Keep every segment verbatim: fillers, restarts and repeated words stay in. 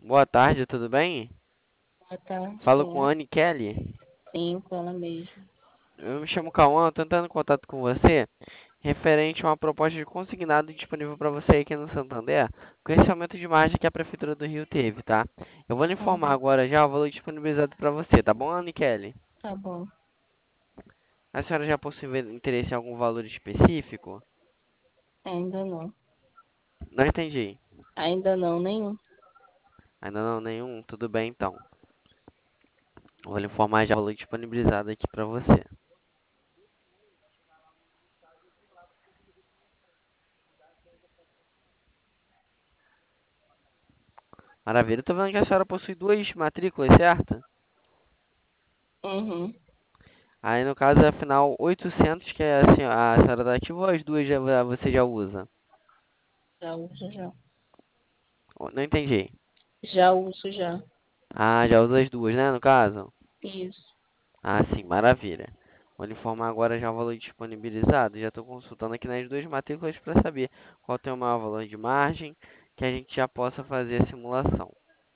Boa tarde, tudo bem? Boa tarde, Falo com sim. a Anne Kelly. Sim, com ela mesmo. Eu me chamo Cauã, tô entrando em contato com você referente a uma proposta de consignado disponível para você aqui no Santander, com esse aumento de margem que a Prefeitura do Rio teve, tá? Eu vou lhe informar Uhum, agora já o valor disponibilizado para você, tá bom, Anne Kelly? tá bom. A senhora já possui interesse em algum valor específico? Ainda não. Não entendi. Ainda não, nenhum. Ainda não, nenhum? Tudo bem então. Eu vou lhe informar já o valor disponibilizado aqui para você. Maravilha, eu tô vendo que a senhora possui duas matrículas, certo? Uhum, Aí no caso, afinal, oitocentos que é assim, a senhora tá ativa ou as duas já, você já usa? já uso já. Oh, não entendi. Já uso já. Ah, já usa as duas, né, no caso? Isso. Ah, sim, maravilha. Vou lhe informar agora já o valor disponibilizado. Já estou consultando aqui nas duas matrículas para saber qual tem o maior valor de margem, que a gente já possa fazer a simulação.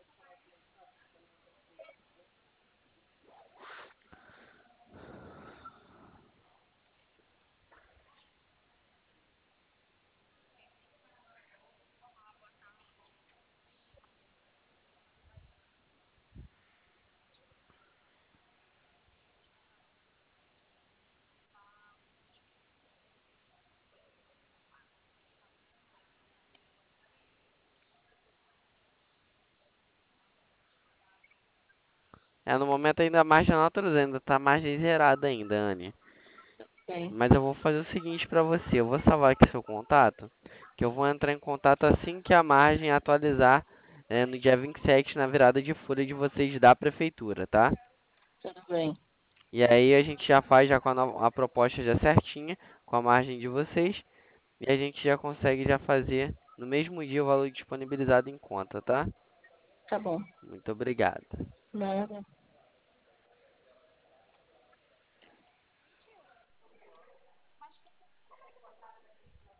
É, no momento ainda a margem natureza, ainda está margem zerada ainda, Anne. Bem, Mas eu vou fazer o seguinte para você, eu vou salvar aqui seu contato, que eu vou entrar em contato assim que a margem atualizar é, no dia vinte e sete na virada de folha de vocês da prefeitura, tá? tudo bem. E aí a gente já faz já com a, no- a proposta já certinha, com a margem de vocês, e a gente já consegue já fazer no mesmo dia o valor disponibilizado em conta, tá? Tá bom. Muito obrigado. Nada.